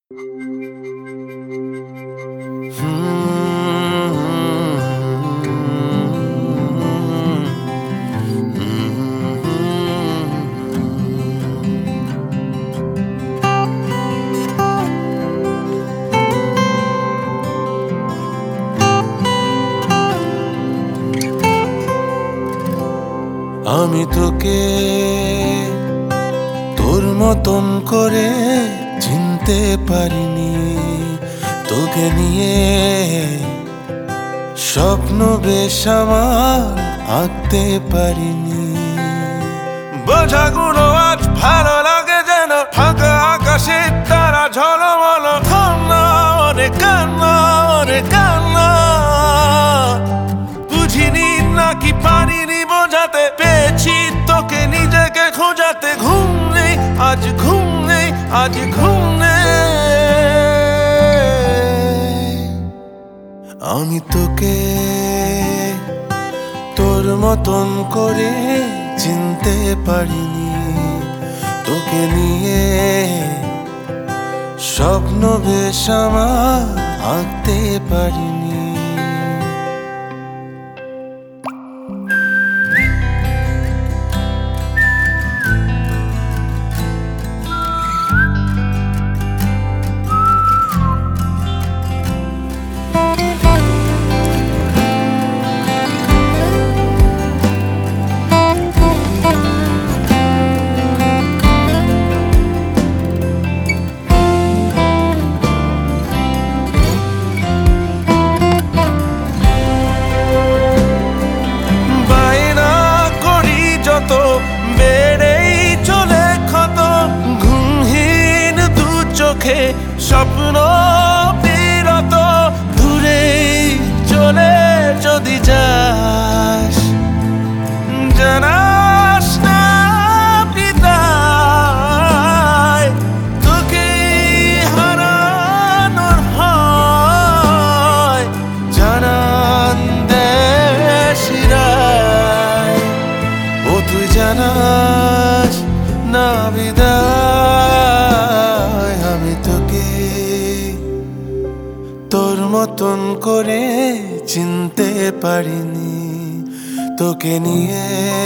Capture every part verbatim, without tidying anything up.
আমি তোকে তোর মতন করে চিনতে পারিনি, তোকে নিয়ে স্বপ্ন বেশ আমার আঁকতে পারিনি। বোঝাগুলো আজ ভালো লাগে যেন ফাঁকা আকাশে তারা ঝলমল। কান্না অনেক কান্না অনেক কান্না, বুঝিনি নাকি পারিনি বোঝাতে, পেয়েছি তোকে নিজেকে খোঁজাতে। ঘুম নেই আজ ঘুম নেই আজ ঘুম নেই। আমি তোকে তোর মতন করে চিনতে পারিনি, তোকে নিয়ে স্বপ্ন বেশ আমার আঁকতে পারিনি। স্বপ্ন বিরত দূরে চলে যদি যাস, জানাস না পিতায় তোকে হারানোর হয়। জানান দেশিরায় ও তুই জানাস না বিদায়। আমি তোকে তোর মতন করে চিনতে পারিনি, তোকে নিয়ে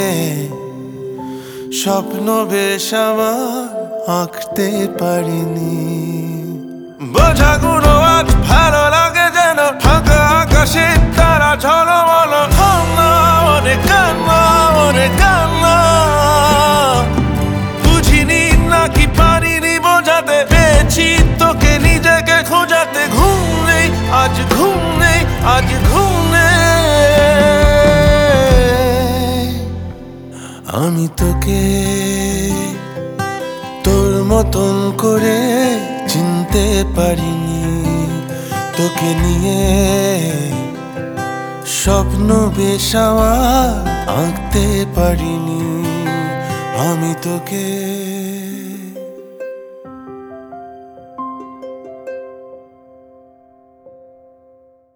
স্বপ্ন বেশ আমার আঁকতে পারিনি। বোঝাগুলো আজ ভালো লাগে যেন ফাঁকা আকাশে তারা ঝলমল। কান্না অনেক কান্না অনেক কান্না, বুঝিনি নাকি পারিনি বোঝাতে, পেয়েছি তোকে নিজেকে খোঁজাতে। ঘুম নেই আজ ঘুম নেই আজ ঘুম নেই। আমি তোকে তোর মতন করে চিনতে পারিনি, তোকে নিয়ে স্বপ্ন বেশ আমার আঁকতে পারিনি। আমি তোকে